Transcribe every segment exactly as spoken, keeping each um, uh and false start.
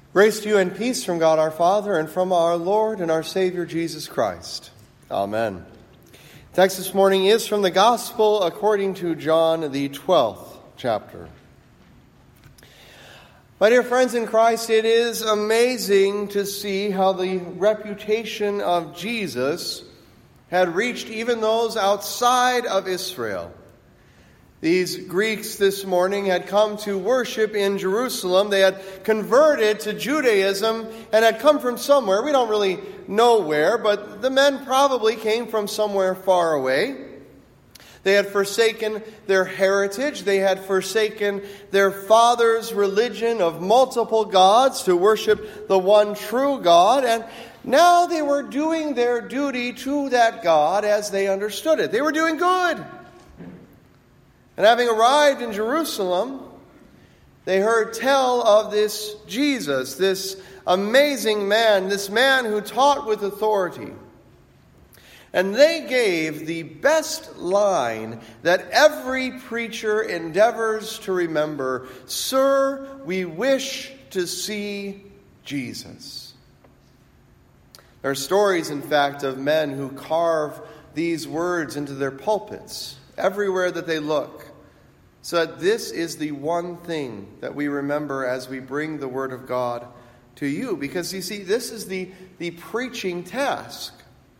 Grace to you and peace from God our Father and from our Lord and our Savior Jesus Christ. Amen. Text this morning is from the Gospel according to John, the twelfth chapter. My dear friends in Christ, it is amazing to see how the reputation of Jesus had reached even those outside of Israel. These Greeks this morning had come to worship in Jerusalem. They had converted to Judaism and had come from somewhere. We don't really know where, but the men probably came from somewhere far away. They had forsaken their heritage. They had forsaken their father's religion of multiple gods to worship the one true God. And now they were doing their duty to that God as they understood it. They were doing good. And having arrived in Jerusalem, they heard tell of this Jesus, this amazing man, this man who taught with authority. And they gave the best line that every preacher endeavors to remember: "Sir, we wish to see Jesus." There are stories, in fact, of men who carve these words into their pulpits everywhere that they look, so that this is the one thing that we remember as we bring the Word of God to you. Because you see, this is the, the preaching task.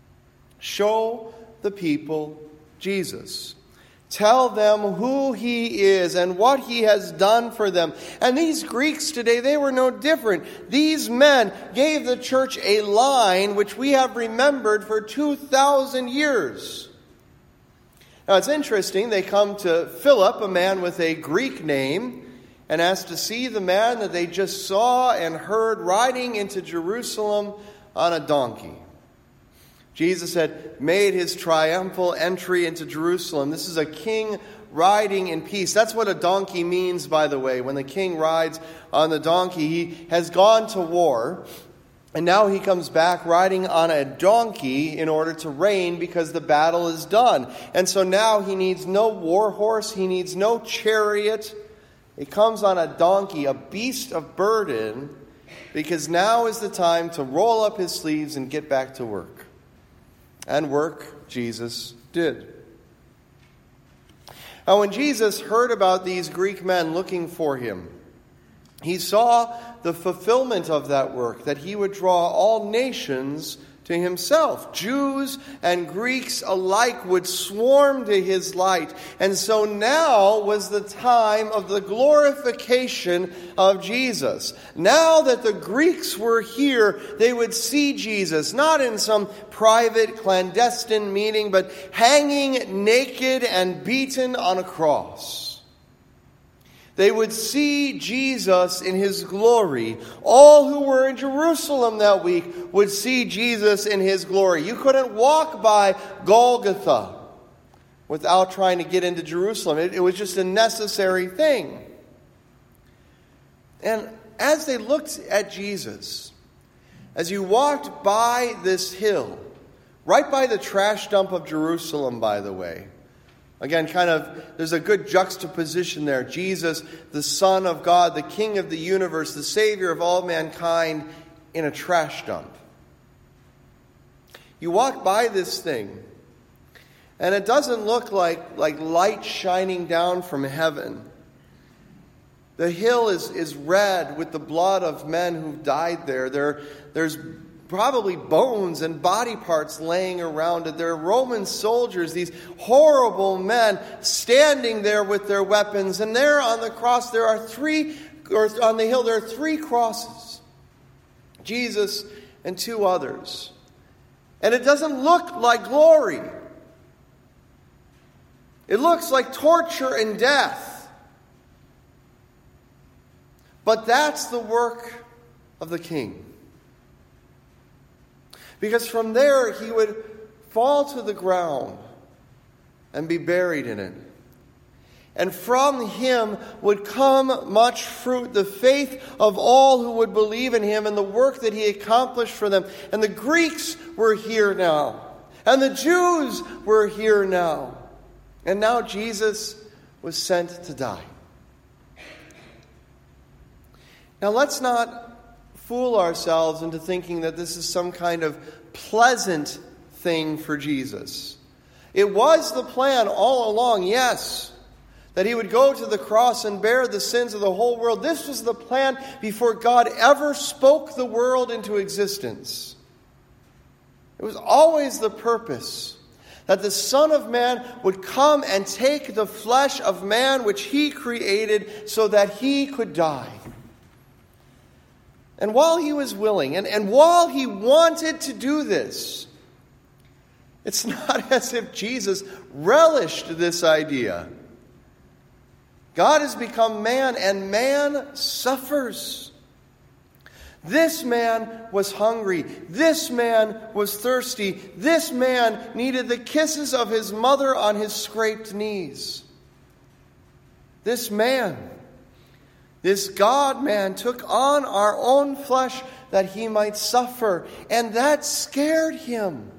Show the people Jesus. Tell them who He is and what He has done for them. And these Greeks today, they were no different. These men gave the church a line which we have remembered for two thousand years. Now, it's interesting. They come to Philip, a man with a Greek name, and ask to see the man that they just saw and heard riding into Jerusalem on a donkey. Jesus had made his triumphal entry into Jerusalem. This is a king riding in peace. That's what a donkey means, by the way. When the king rides on the donkey, he has gone to war. And now he comes back riding on a donkey in order to reign because the battle is done. And so now he needs no war horse. He needs no chariot. He comes on a donkey, a beast of burden, because now is the time to roll up his sleeves and get back to work. And work Jesus did. Now, when Jesus heard about these Greek men looking for him, he saw the fulfillment of that work, that he would draw all nations to himself. Jews and Greeks alike would swarm to his light. And so now was the time of the glorification of Jesus. Now that the Greeks were here, they would see Jesus, not in some private, clandestine meeting, but hanging naked and beaten on a cross. They would see Jesus in his glory. All who were in Jerusalem that week would see Jesus in his glory. You couldn't walk by Golgotha without trying to get into Jerusalem. It, it was just a necessary thing. And as they looked at Jesus, as you walked by this hill, right by the trash dump of Jerusalem, by the way, again, kind of, there's a good juxtaposition there. Jesus, the Son of God, the King of the universe, the Savior of all mankind, in a trash dump. You walk by this thing, and it doesn't look like, like light shining down from heaven. The hill is, is red with the blood of men who've died there. There there's probably bones and body parts laying around it. There are Roman soldiers, these horrible men, standing there with their weapons. And there on the cross, there are three, or on the hill, there are three crosses. Jesus and two others. And it doesn't look like glory. It looks like torture and death. But that's the work of the King. Because from there he would fall to the ground and be buried in it. And from him would come much fruit, the faith of all who would believe in him and the work that he accomplished for them. And the Greeks were here now. And the Jews were here now. And now Jesus was sent to die. Now let's not fool ourselves into thinking that this is some kind of pleasant thing for Jesus. It was the plan all along, yes, that he would go to the cross and bear the sins of the whole world. This was the plan before God ever spoke the world into existence. It was always the purpose that the Son of Man would come and take the flesh of man which he created so that he could die. And while he was willing, and, and while he wanted to do this, it's not as if Jesus relished this idea. God has become man, and man suffers. This man was hungry. This man was thirsty. This man needed the kisses of his mother on his scraped knees. This man, this God-man, took on our own flesh that he might suffer, and that scared him.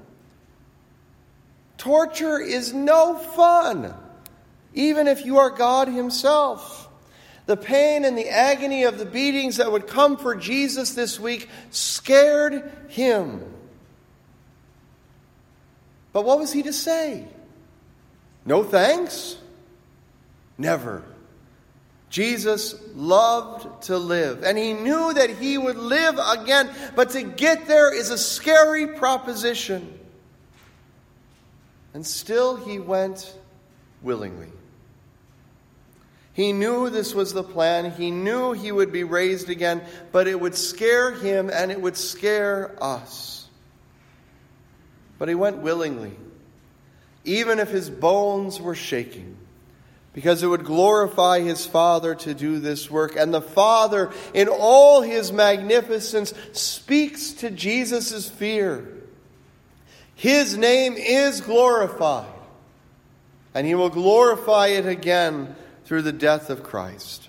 Torture is no fun, even if you are God himself. The pain and the agony of the beatings that would come for Jesus this week scared him. But what was he to say? No thanks? Never. Jesus loved to live, and he knew that he would live again, but to get there is a scary proposition. And still he went willingly. He knew this was the plan. He knew he would be raised again, but it would scare him and it would scare us. But he went willingly, even if his bones were shaking, because it would glorify his Father to do this work. And the Father, in all his magnificence, speaks to Jesus' fear. His name is glorified, and he will glorify it again through the death of Christ.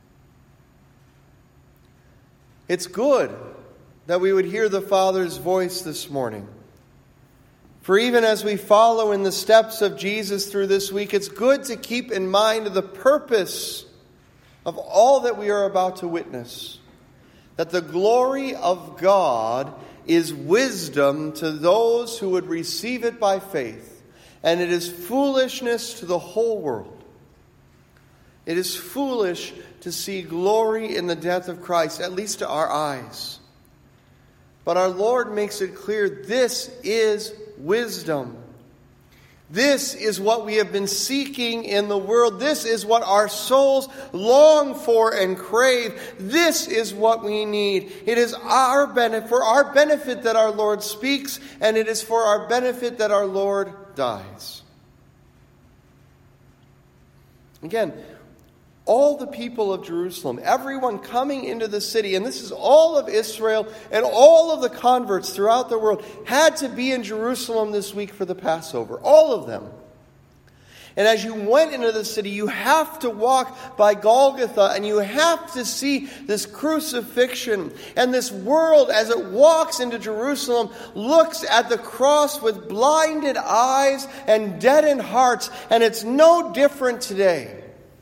It's good that we would hear the Father's voice this morning. For even as we follow in the steps of Jesus through this week, it's good to keep in mind the purpose of all that we are about to witness. That the glory of God is wisdom to those who would receive it by faith, and it is foolishness to the whole world. It is foolish to see glory in the death of Christ, at least to our eyes. But our Lord makes it clear this is wisdom. This is what we have been seeking in the world. This is what our souls long for and crave. This is what we need. It is our benefit, for our benefit that our Lord speaks, and it is for our benefit that our Lord dies. Again, all the people of Jerusalem, everyone coming into the city, and this is all of Israel and all of the converts throughout the world, had to be in Jerusalem this week for the Passover. All of them. And as you went into the city, you have to walk by Golgotha, and you have to see this crucifixion. And this world, as it walks into Jerusalem, looks at the cross with blinded eyes and deadened hearts. And it's no different today.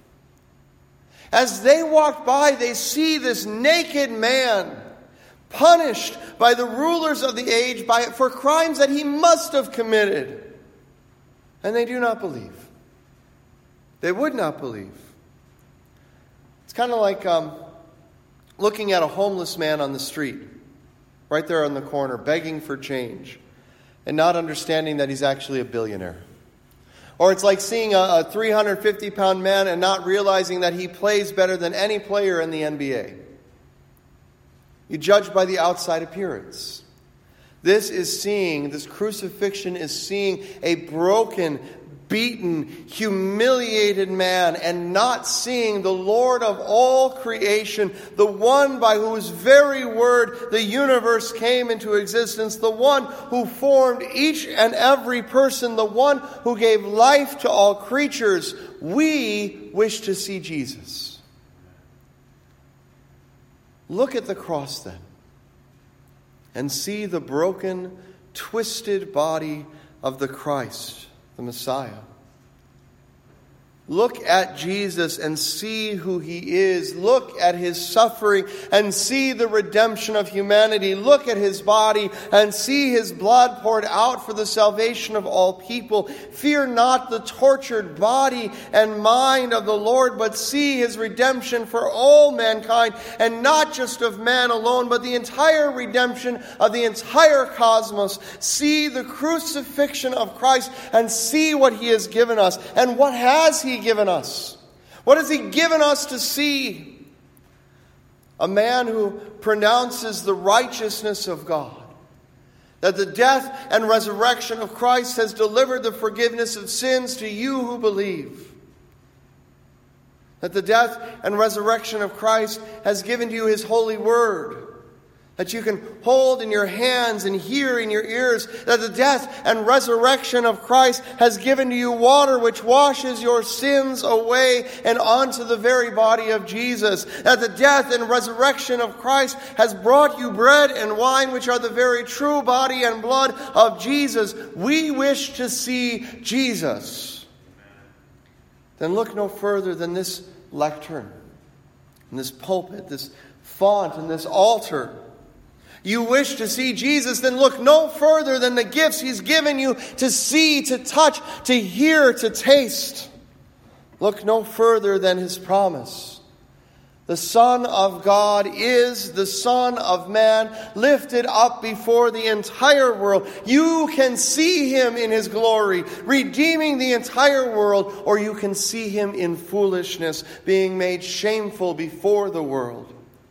As they walk by, they see this naked man punished by the rulers of the age by, for crimes that he must have committed. And they do not believe. They would not believe. It's kind of like um, looking at a homeless man on the street, right there on the corner, begging for change, and not understanding that he's actually a billionaire. Or it's like seeing a, a three hundred fifty pound man and not realizing that he plays better than any player in the N B A. You judge by the outside appearance. This is seeing, this crucifixion is seeing a broken, beaten, humiliated man and not seeing the Lord of all creation, the one by whose very word the universe came into existence, the one who formed each and every person, the one who gave life to all creatures. We wish to see Jesus. Look at the cross then, and see the broken, twisted body of the Christ, the Messiah. Look at Jesus and see who he is. Look at his suffering and see the redemption of humanity. Look at his body and see his blood poured out for the salvation of all people. Fear not the tortured body and mind of the Lord, but see his redemption for all mankind, and not just of man alone, but the entire redemption of the entire cosmos. See the crucifixion of Christ and see what he has given us. And what has he given us? What has he given us to see? A man who pronounces the righteousness of God, that the death and resurrection of Christ has delivered the forgiveness of sins to you who believe. That the death and resurrection of Christ has given to you his holy word, that you can hold in your hands and hear in your ears. That the death and resurrection of Christ has given to you water which washes your sins away and onto the very body of Jesus. That the death and resurrection of Christ has brought you bread and wine which are the very true body and blood of Jesus. We wish to see Jesus. Then look no further than this lectern, and this pulpit, this font, and this altar. You wish to see Jesus, then look no further than the gifts he's given you to see, to touch, to hear, to taste. Look no further than his promise. The Son of God is the Son of Man, lifted up before the entire world. You can see him in his glory, redeeming the entire world, or you can see him in foolishness, being made shameful before the world.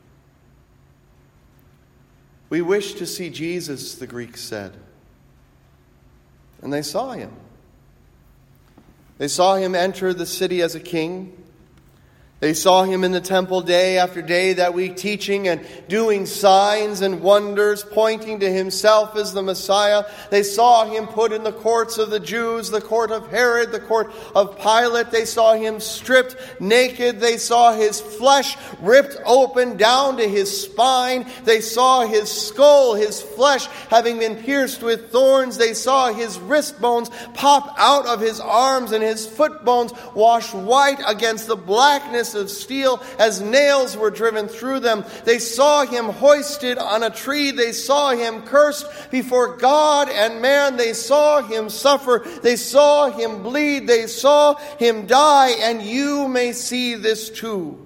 We wish to see Jesus, the Greeks said. And they saw him. They saw him enter the city as a king. They saw him in the temple day after day that week, teaching and doing signs and wonders, pointing to himself as the Messiah. They saw him put in the courts of the Jews, the court of Herod, the court of Pilate. They saw him stripped naked. They saw his flesh ripped open down to his spine. They saw his skull, his flesh having been pierced with thorns. They saw his wrist bones pop out of his arms and his foot bones wash white against the blackness of steel as nails were driven through them. They saw him hoisted on a tree. They saw him cursed before God and man. They saw him suffer. They saw him bleed. They saw him die. And you may see this too.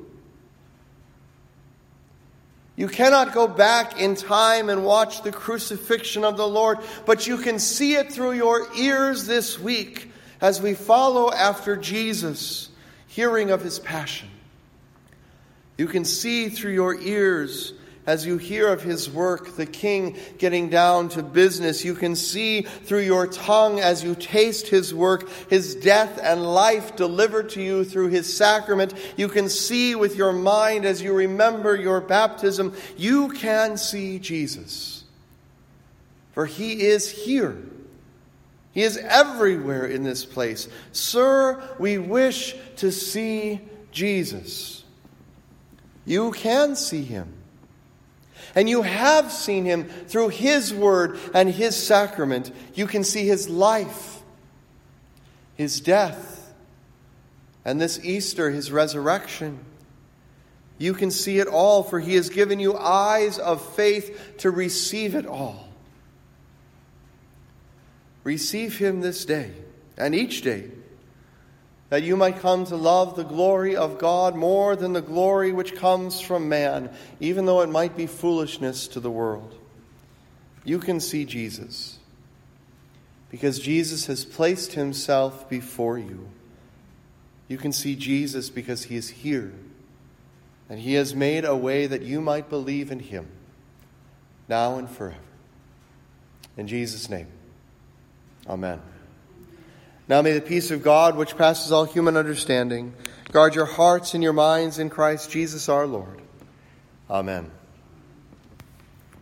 You cannot go back in time and watch the crucifixion of the Lord, but you can see it through your ears this week as we follow after Jesus, hearing of his passion. You can see through your ears as you hear of his work, the King getting down to business. You can see through your tongue as you taste his work, his death and life delivered to you through his sacrament. You can see with your mind as you remember your baptism. You can see Jesus. For he is here. He is everywhere in this place. Sir, we wish to see Jesus. You can see him. And you have seen him through his word and his sacrament. You can see his life, his death, and this Easter, his resurrection. You can see it all, for he has given you eyes of faith to receive it all. Receive him this day and each day, that you might come to love the glory of God more than the glory which comes from man, even though it might be foolishness to the world. You can see Jesus, because Jesus has placed himself before you. You can see Jesus because he is here, and he has made a way that you might believe in him, now and forever. In Jesus' name, amen. Now may the peace of God, which passes all human understanding, guard your hearts and your minds in Christ Jesus our Lord. Amen.